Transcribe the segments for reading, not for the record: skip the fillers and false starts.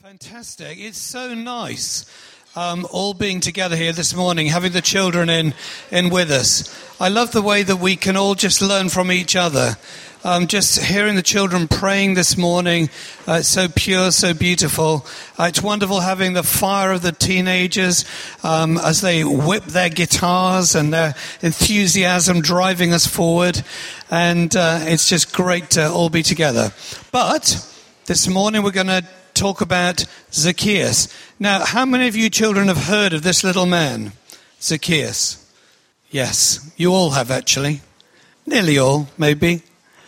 Fantastic. It's so nice all being together here this morning, having the children in with us. I love the way that we can all just learn from each other. Just hearing the children praying this morning, it's so pure, so beautiful. It's wonderful having the fire of the teenagers as they whip their guitars and their enthusiasm driving us forward. And it's just great to all be together. But this morning we're going to talk about Zacchaeus. Now, how many of you children have heard of this little man, Zacchaeus? Yes, you all have actually. Nearly all, maybe.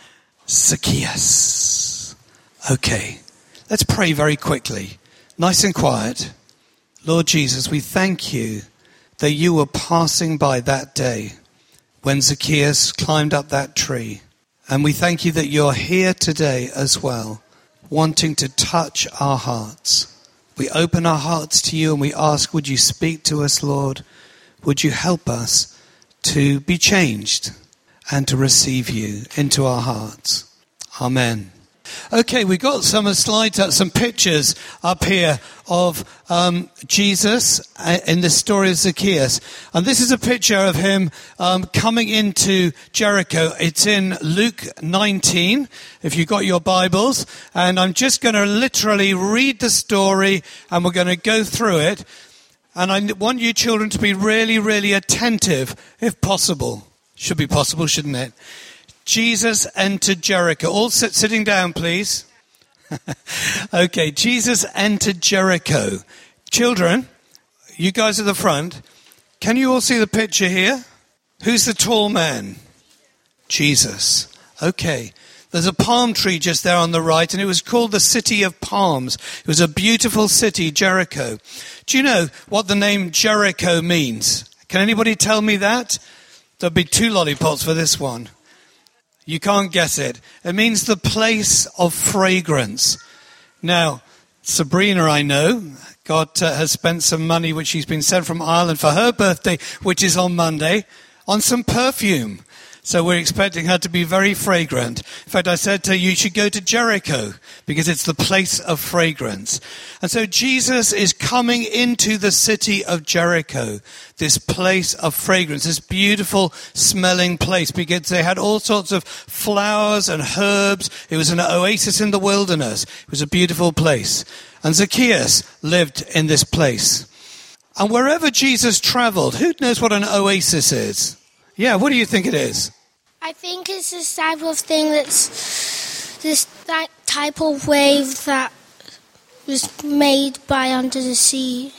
Zacchaeus. Okay, let's pray very quickly. Nice and quiet. Lord Jesus, we thank you that you were passing by that day when Zacchaeus climbed up that tree. And we thank you that you're here today as well, wanting to touch our hearts. We open our hearts to you and we ask, would you speak to us, Lord? Would you help us to be changed and to receive you into our hearts? Amen. Okay, we got some slides, some pictures up here of Jesus in the story of Zacchaeus. And this is a picture of him coming into Jericho. It's in Luke 19, if you've got your Bibles. And I'm just going to literally read the story and we're going to go through it. And I want you children to be really, really attentive, if possible. Should be possible, shouldn't it? Jesus entered Jericho. All sitting down, please. Okay, Jesus entered Jericho. Children, you guys at the front, can you all see the picture here? Who's the tall man? Jesus. Okay. There's a palm tree just there on the right, and it was called the City of Palms. It was a beautiful city, Jericho. Do you know what the name Jericho means? Can anybody tell me that? There'll be 2 lollipops for this one. You can't guess it. It means the place of fragrance. Now, Sabrina, I know, has spent some money which she's been sent from Ireland for her birthday, which is on Monday, on some perfume. So we're expecting her to be very fragrant. In fact, I said to her, you should go to Jericho because it's the place of fragrance. And so Jesus is coming into the city of Jericho, this place of fragrance, this beautiful smelling place, because they had all sorts of flowers and herbs. It was an oasis in the wilderness. It was a beautiful place. And Zacchaeus lived in this place. And wherever Jesus traveled, who knows what an oasis is? Yeah, what do you think it is? I think it's this type of thing that type of wave that was made by under the sea.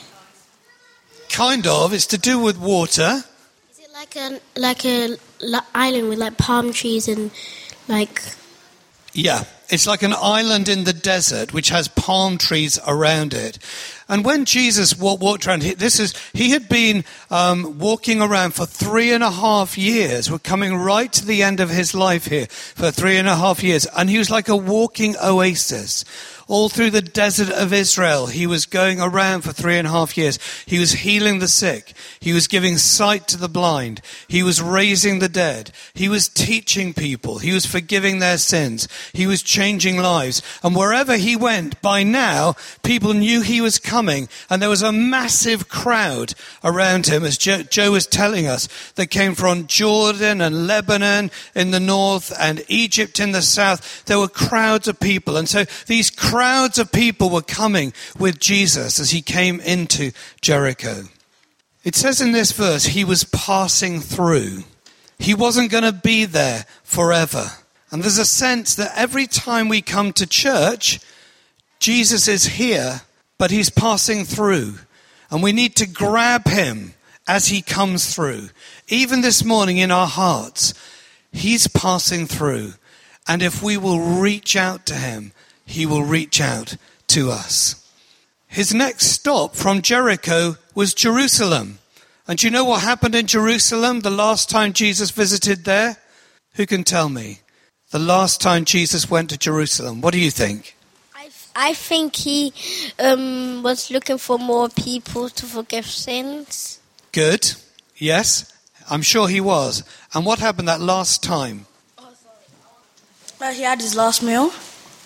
Kind of. It's to do with water. Is it like a island with like palm trees and like? Yeah, it's like an island in the desert which has palm trees around it. And when Jesus walked around, he had been walking around for 3.5 years. We're coming right to the end of his life here for 3.5 years. And he was like a walking oasis. All through the desert of Israel, he was going around for 3.5 years. He was healing the sick. He was giving sight to the blind. He was raising the dead. He was teaching people. He was forgiving their sins. He was changing lives. And wherever he went, by now, people knew he was coming. And there was a massive crowd around him, as Joe was telling us, that came from Jordan and Lebanon in the north and Egypt in the south. There were crowds of people. And so these crowds of people were coming with Jesus as he came into Jericho. It says in this verse, he was passing through. He wasn't going to be there forever. And there's a sense that every time we come to church, Jesus is here, but he's passing through. And we need to grab him as he comes through. Even this morning in our hearts, he's passing through. And if we will reach out to him, he will reach out to us. His next stop from Jericho was Jerusalem. And do you know what happened in Jerusalem the last time Jesus visited there? Who can tell me? The last time Jesus went to Jerusalem. What do you think? I think he was looking for more people to forgive sins. Good. Yes, I'm sure he was. And what happened that last time? He had his last meal.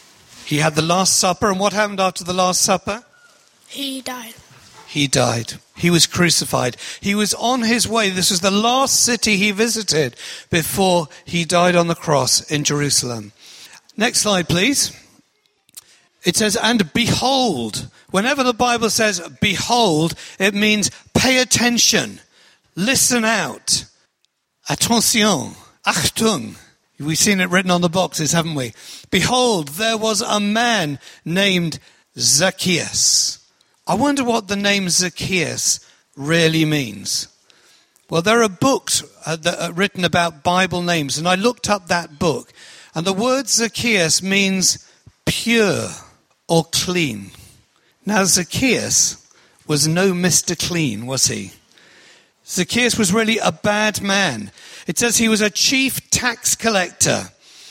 He had the Last Supper, and what happened after the Last Supper? He died. He died. He was crucified. He was on his way. This was the last city he visited before he died on the cross in Jerusalem. Next slide, please. It says, and behold. Whenever the Bible says behold, it means pay attention. Listen out. Attention. Achtung. We've seen it written on the boxes, haven't we? Behold, there was a man named Zacchaeus. I wonder what the name Zacchaeus really means. Well, there are books that are written about Bible names, and I looked up that book. And the word Zacchaeus means pure or clean. Now, Zacchaeus was no Mr. Clean, was he? Zacchaeus was really a bad man. It says he was a chief tax collector.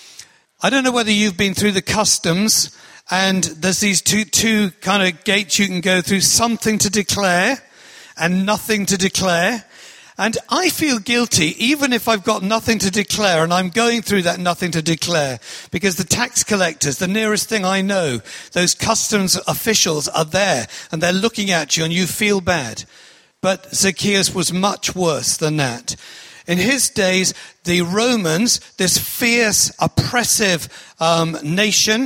I don't know whether you've been through the customs, and there's these two kind of gates you can go through, something to declare and nothing to declare. And I feel guilty, even if I've got nothing to declare, and I'm going through that nothing to declare, because the tax collectors, the nearest thing I know, those customs officials are there, and they're looking at you, and you feel bad. But Zacchaeus was much worse than that. In his days, the Romans, this fierce, oppressive nation,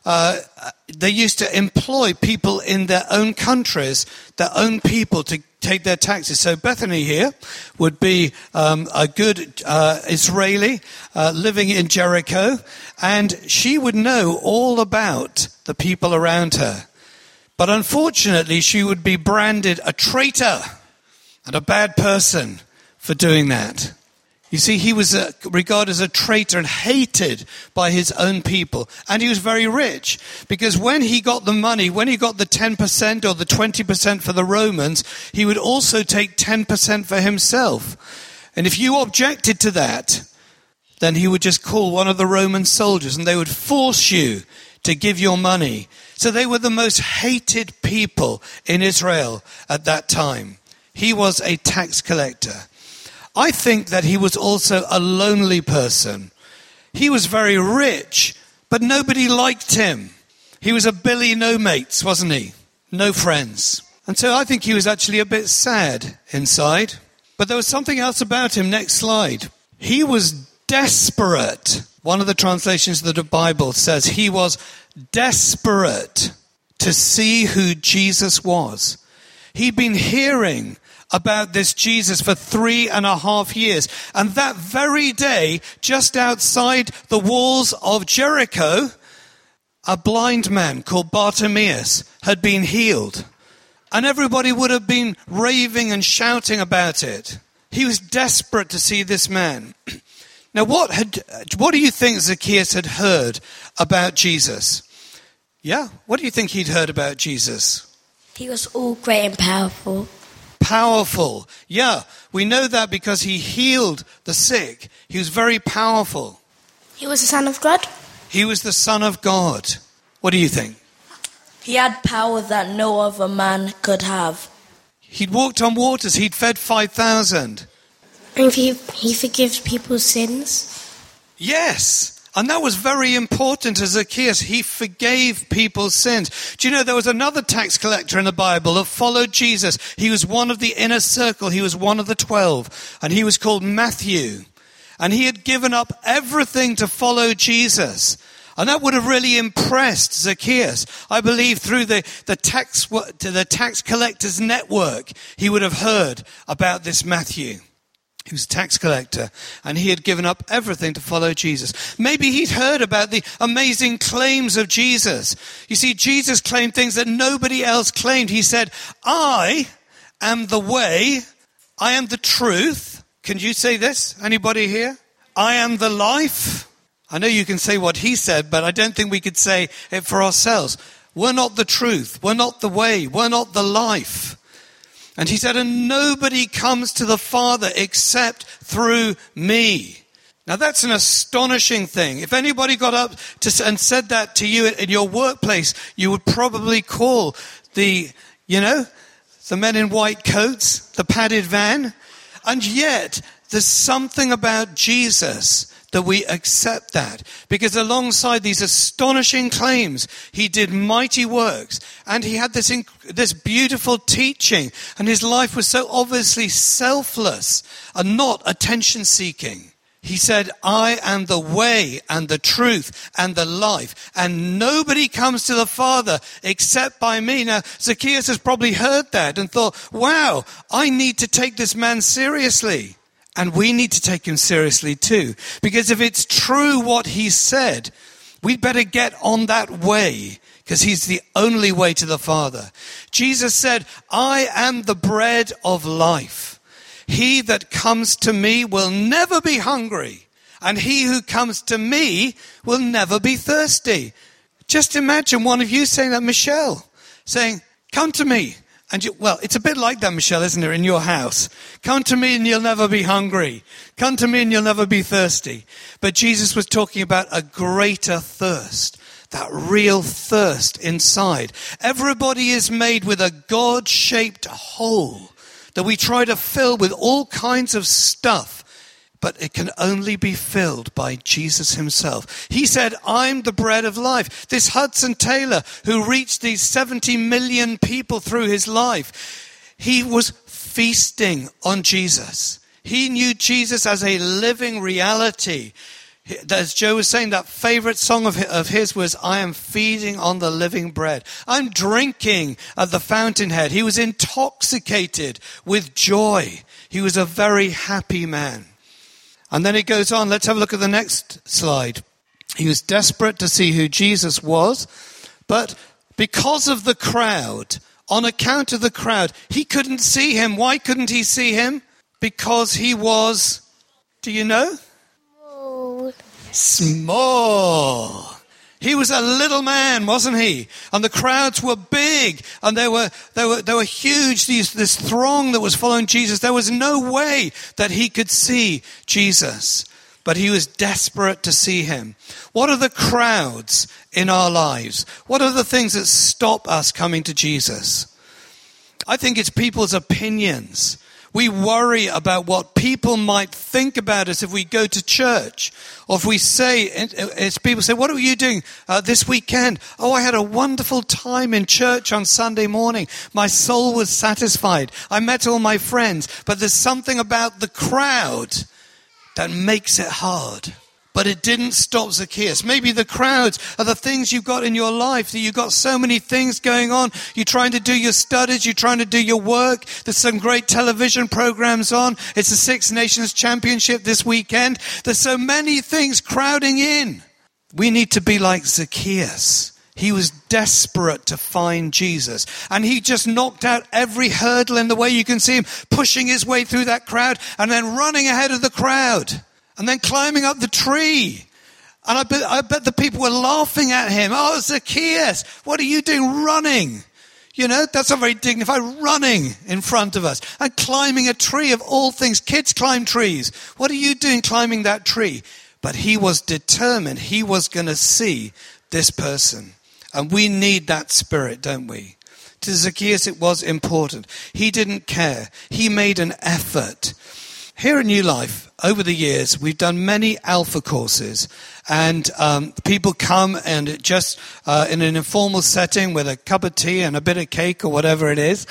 they used to employ people in their own countries, their own people, to take their taxes. So Bethany here would be a good Israeli living in Jericho, and she would know all about the people around her. But unfortunately, she would be branded a traitor and a bad person for doing that. You see, he was regarded as a traitor and hated by his own people. And he was very rich, because when he got the money, when he got the 10% or the 20% for the Romans, he would also take 10% for himself. And if you objected to that, then he would just call one of the Roman soldiers, and they would force you to give your money. So they were the most hated people in Israel at that time. He was a tax collector. I think that he was also a lonely person. He was very rich, but nobody liked him. He was a Billy no mates, wasn't he? No friends. And so I think he was actually a bit sad inside. But there was something else about him. Next slide. He was desperate. One of the translations of the Bible says he was desperate to see who Jesus was. He'd been hearing about this Jesus for 3.5 years. And that very day, just outside the walls of Jericho, a blind man called Bartimaeus had been healed. And everybody would have been raving and shouting about it. He was desperate to see this man. Now, what do you think Zacchaeus had heard about Jesus? Yeah? What do you think he'd heard about Jesus? He was all great and powerful. Powerful. Yeah, we know that because he healed the sick. He was very powerful. He was the Son of God? He was the Son of God. What do you think? He had power that no other man could have. He'd walked on waters. He'd fed 5,000. And he forgives people's sins? Yes. And that was very important to Zacchaeus. He forgave people's sins. Do you know there was another tax collector in the Bible that followed Jesus? He was one of the inner circle. He was one of the 12. And he was called Matthew. And he had given up everything to follow Jesus. And that would have really impressed Zacchaeus. I believe through the tax collectors network, he would have heard about this Matthew. He was a tax collector, and he had given up everything to follow Jesus. Maybe he'd heard about the amazing claims of Jesus. You see, Jesus claimed things that nobody else claimed. He said, I am the way, I am the truth. Can you say this? Anybody here? I am the life. I know you can say what he said, but I don't think we could say it for ourselves. We're not the truth. We're not the way. We're not the life. And he said, and nobody comes to the Father except through me. Now that's an astonishing thing. If anybody got up and said that to you in your workplace, you would probably call the men in white coats, the padded van. And yet, there's something about Jesus that we accept that. Because alongside these astonishing claims, he did mighty works. And he had this beautiful teaching. And his life was so obviously selfless and not attention-seeking. He said, I am the way and the truth and the life. And nobody comes to the Father except by me. Now, Zacchaeus has probably heard that and thought, wow, I need to take this man seriously. And we need to take him seriously too. Because if it's true what he said, we'd better get on that way. Because he's the only way to the Father. Jesus said, I am the bread of life. He that comes to me will never be hungry. And he who comes to me will never be thirsty. Just imagine one of you saying that, Michelle, saying, come to me. And well, it's a bit like that, Michelle, isn't it, in your house? Come to me and you'll never be hungry. Come to me and you'll never be thirsty. But Jesus was talking about a greater thirst, that real thirst inside. Everybody is made with a God-shaped hole that we try to fill with all kinds of stuff. But it can only be filled by Jesus himself. He said, I'm the bread of life. This Hudson Taylor, who reached these 70 million people through his life, he was feasting on Jesus. He knew Jesus as a living reality. As Joe was saying, that favorite song of his was, I am feeding on the living bread. I'm drinking at the fountainhead. He was intoxicated with joy. He was a very happy man. And then it goes on. Let's have a look at the next slide. He was desperate to see who Jesus was, but because of the crowd, on account of the crowd, he couldn't see him. Why couldn't he see him? Because he was, do you know? Small. He was a little man, wasn't he? And the crowds were big, and they were huge. This throng that was following Jesus. There was no way that he could see Jesus, but he was desperate to see him. What are the crowds in our lives? What are the things that stop us coming to Jesus? I think it's people's opinions. We worry about what people might think about us if we go to church. Or if we say, as people say, what are you doing this weekend? Oh, I had a wonderful time in church on Sunday morning. My soul was satisfied. I met all my friends. But there's something about the crowd that makes it hard. But it didn't stop Zacchaeus. Maybe the crowds are the things you've got in your life, that you've got so many things going on. You're trying to do your studies. You're trying to do your work. There's some great television programs on. It's the Six Nations Championship this weekend. There's so many things crowding in. We need to be like Zacchaeus. He was desperate to find Jesus. And he just knocked out every hurdle in the way. You can see him pushing his way through that crowd and then running ahead of the crowd. And then climbing up the tree. And I bet the people were laughing at him. Oh, Zacchaeus, what are you doing running? You know, that's not very dignified, running in front of us. And climbing a tree of all things. Kids climb trees. What are you doing climbing that tree? But he was determined. He was going to see this person. And we need that spirit, don't we? To Zacchaeus, it was important. He didn't care. He made an effort. Here at New Life, over the years, we've done many alpha courses, and people come and just in an informal setting with a cup of tea and a bit of cake or whatever it is,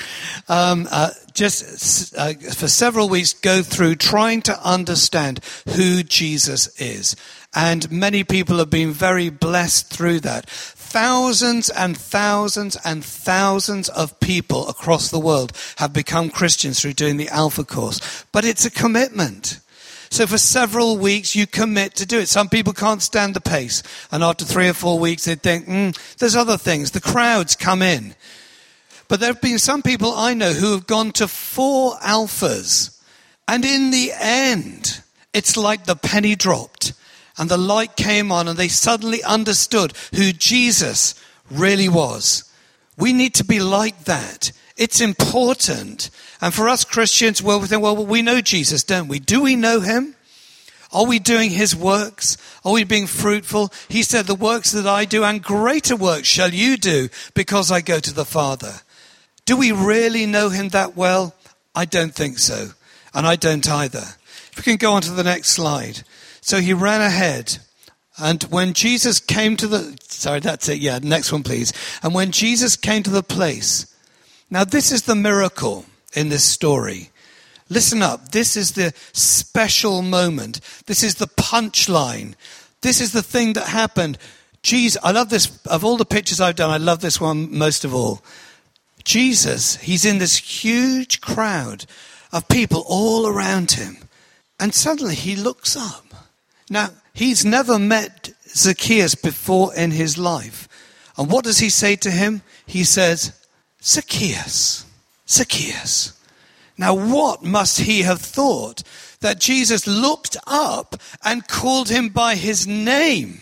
just for several weeks go through trying to understand who Jesus is. And many people have been very blessed through that. Thousands and thousands and thousands of people across the world have become Christians through doing the Alpha course. But it's a commitment. So for several weeks, you commit to do it. Some people can't stand the pace. And after 3 or 4 weeks, they think, there's other things. The crowds come in. But there have been some people I know who have gone to 4 alphas. And in the end, it's like the penny dropped. And the light came on and they suddenly understood who Jesus really was. We need to be like that. It's important. And for us Christians, well, we think, well, we know Jesus, don't we? Do we know him? Are we doing his works? Are we being fruitful? He said, the works that I do and greater works shall you do because I go to the Father. Do we really know him that well? I don't think so. And I don't either. If we can go on to the next slide. So he ran ahead. And when Jesus came to the... Sorry, that's it. Yeah, next one, please. And when Jesus came to the place... Now, this is the miracle in this story. Listen up. This is the special moment. This is the punchline. This is the thing that happened. Jesus, I love this. Of all the pictures I've done, I love this one most of all. Jesus, he's in this huge crowd of people all around him. And suddenly he looks up. Now, he's never met Zacchaeus before in his life. And what does he say to him? He says, Zacchaeus, Zacchaeus. Now, what must he have thought that Jesus looked up and called him by his name?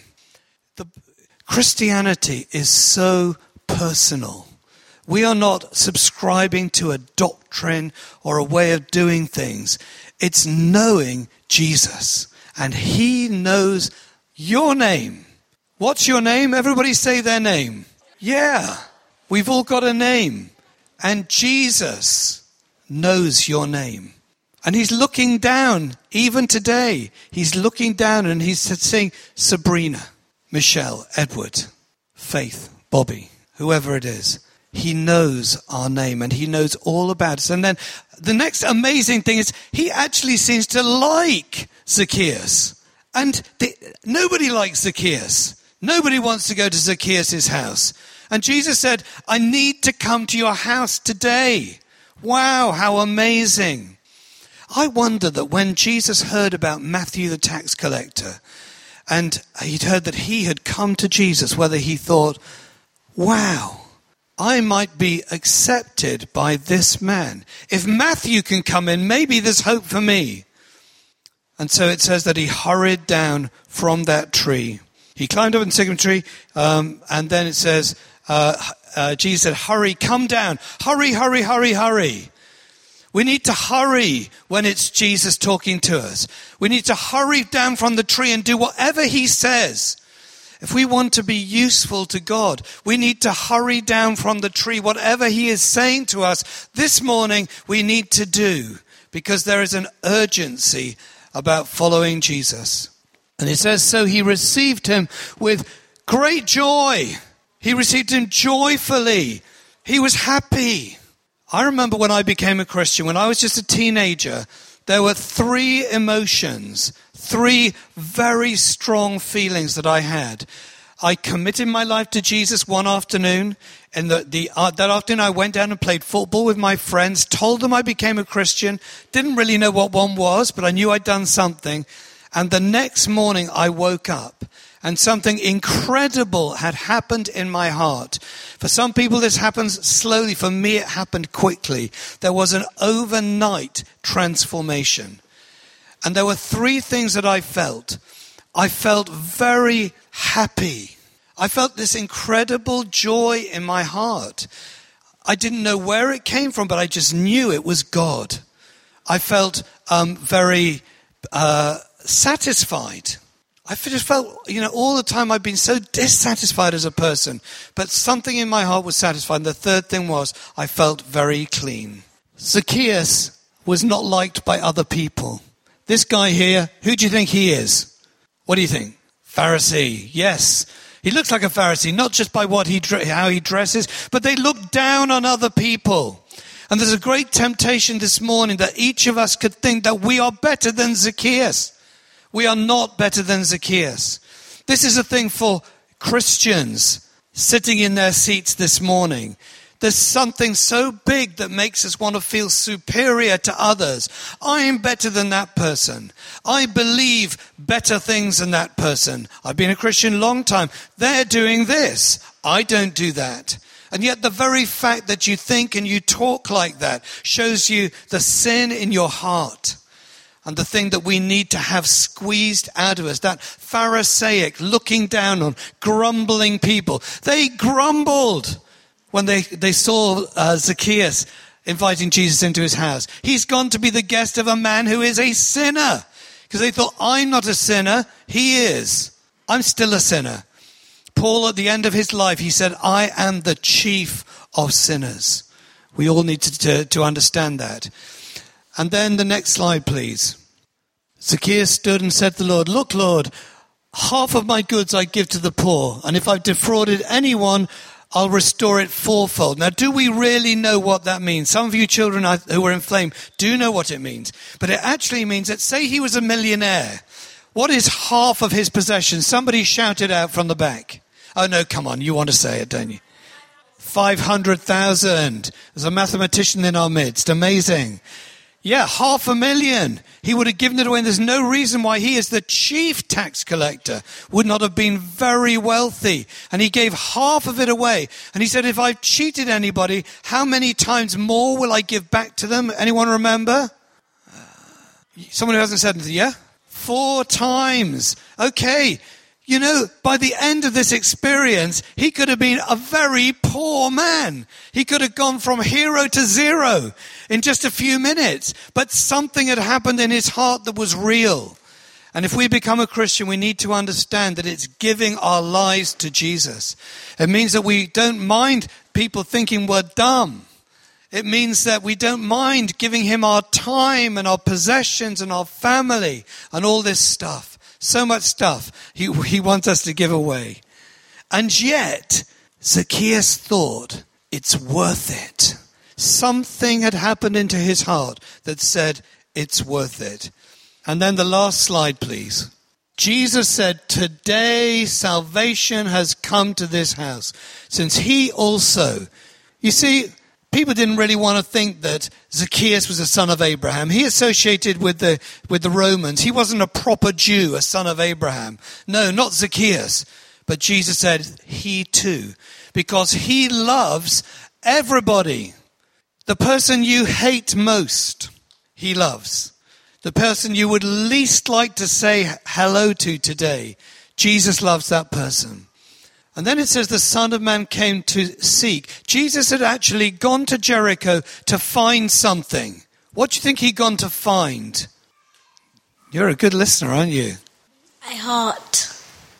Christianity is so personal. We are not subscribing to a doctrine or a way of doing things. It's knowing Jesus. And he knows your name. What's your name? Everybody say their name. Yeah, we've all got a name. And Jesus knows your name. And he's looking down, even today. He's looking down and he's saying, Sabrina, Michelle, Edward, Faith, Bobby, whoever it is. He knows our name and he knows all about us. And then the next amazing thing is he actually seems to like Zacchaeus. And nobody likes Zacchaeus. Nobody wants to go to Zacchaeus' house. And Jesus said, I need to come to your house today. Wow, how amazing. I wonder that when Jesus heard about Matthew the tax collector, and he'd heard that he had come to Jesus, whether he thought, wow, I might be accepted by this man. If Matthew can come in, maybe there's hope for me. And so it says that he hurried down from that tree. He climbed up in the sycamore tree, and then it says, Jesus said, hurry, come down. Hurry, hurry, hurry, hurry. We need to hurry when it's Jesus talking to us. We need to hurry down from the tree and do whatever he says. If we want to be useful to God, we need to hurry down from the tree. Whatever he is saying to us this morning, we need to do, because there is an urgency about following Jesus. And it says, so he received him with great joy. He received him joyfully. He was happy. I remember when I became a Christian, when I was just a teenager, there were three emotions, three very strong feelings that I had. I committed my life to Jesus one afternoon, and that afternoon I went down and played football with my friends, told them I became a Christian, didn't really know what one was, but I knew I'd done something. And the next morning I woke up and something incredible had happened in my heart. For some people this happens slowly. For me it happened quickly. There was an overnight transformation. And there were three things that I felt. I felt very happy. I felt this incredible joy in my heart. I didn't know where it came from, but I just knew it was God. I felt very satisfied. I just felt, all the time I've been so dissatisfied as a person, but something in my heart was satisfied. And the third thing was I felt very clean. Zacchaeus was not liked by other people. This guy here, who do you think he is? What do you think? Pharisee. Yes. He looks like a Pharisee, not just by how he dresses, but they look down on other people. And there's a great temptation this morning that each of us could think that we are better than Zacchaeus. We are not better than Zacchaeus. This is a thing for Christians sitting in their seats this morning. There's something so big that makes us want to feel superior to others. I am better than that person. I believe better things than that person. I've been a Christian a long time. They're doing this. I don't do that. And yet the very fact that you think and you talk like that shows you the sin in your heart. And the thing that we need to have squeezed out of us, that Pharisaic looking down on grumbling people. They grumbled when they saw Zacchaeus inviting Jesus into his house. He's gone to be the guest of a man who is a sinner. Because they thought, I'm not a sinner, he is. I'm still a sinner. Paul, at the end of his life, he said, I am the chief of sinners. We all need to understand that. And then the next slide, please. Zacchaeus stood and said to the Lord, "Look, Lord, half of my goods I give to the poor, and if I've defrauded anyone, I'll restore it fourfold." Now, do we really know what that means? Some of you children who are inflamed do know what it means. But it actually means that, say he was a millionaire. What is half of his possessions? Somebody shouted out from the back. Oh, no, come on. You want to say it, don't you? 500,000. There's a mathematician in our midst. Amazing. Yeah, 500,000. He would have given it away, and there's no reason why he, as the chief tax collector, would not have been very wealthy. And he gave half of it away. And he said, if I've cheated anybody, how many times more will I give back to them? Anyone remember? Someone who hasn't said anything, yeah? 4 times. Okay. You know, by the end of this experience, he could have been a very poor man. He could have gone from hero to zero in just a few minutes. But something had happened in his heart that was real. And if we become a Christian, we need to understand that it's giving our lives to Jesus. It means that we don't mind people thinking we're dumb. It means that we don't mind giving him our time and our possessions and our family and all this stuff. So much stuff he wants us to give away. And yet, Zacchaeus thought, it's worth it. Something had happened into his heart that said, it's worth it. And then the last slide, please. Jesus said, today salvation has come to this house, since he also, you see, people didn't really want to think that Zacchaeus was a son of Abraham. He associated with the Romans. He wasn't a proper Jew, a son of Abraham. No, not Zacchaeus. But Jesus said, he too. Because he loves everybody. The person you hate most, he loves. The person you would least like to say hello to today, Jesus loves that person. And then it says the Son of Man came to seek. Jesus had actually gone to Jericho to find something. What do you think he'd gone to find? You're a good listener, aren't you? A heart.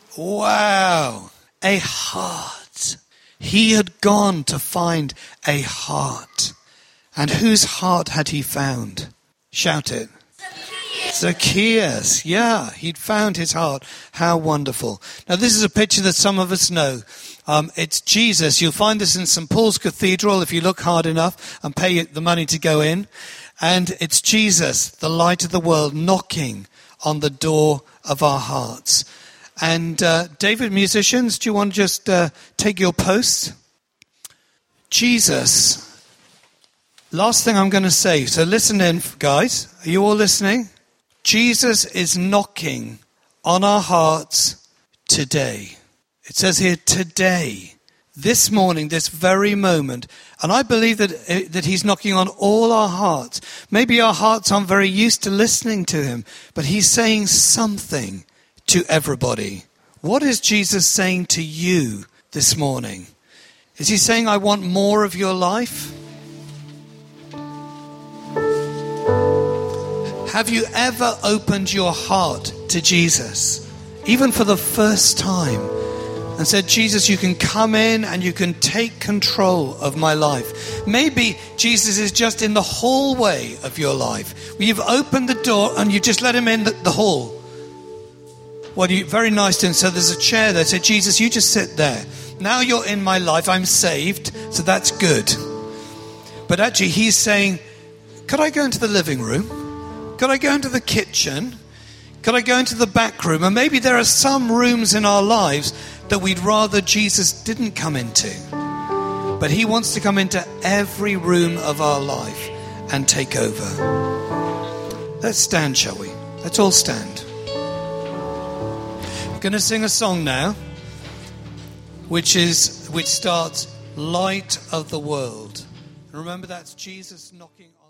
Wow. A heart. He had gone to find a heart. And whose heart had he found? Shout it. Zacchaeus, yeah, he'd found his heart. How wonderful. Now, this is a picture that some of us know. It's Jesus. You'll find this in St. Paul's Cathedral if you look hard enough and pay the money to go in. And it's Jesus, the light of the world, knocking on the door of our hearts. And David, musicians, do you want to just take your posts? Jesus. Last thing I'm going to say. So listen in, guys. Are you all listening? Jesus is knocking on our hearts today. It says here today, this morning, this very moment. And I believe that he's knocking on all our hearts. Maybe our hearts aren't very used to listening to him, but he's saying something to everybody. What is Jesus saying to you this morning? Is he saying, I want more of your life? Have you ever opened your heart to Jesus, even for the first time, and said, Jesus, you can come in and you can take control of my life? Maybe Jesus is just in the hallway of your life. You've opened the door and you just let him in the hall. Well, very nice to him. So there's a chair there. Say, Jesus, you just sit there. Now you're in my life. I'm saved. So that's good. But actually he's saying, could I go into the living room? Could I go into the kitchen? Could I go into the back room? And maybe there are some rooms in our lives that we'd rather Jesus didn't come into. But he wants to come into every room of our life and take over. Let's stand, shall we? Let's all stand. I'm going to sing a song now, which starts, Light of the World. And remember, that's Jesus knocking on.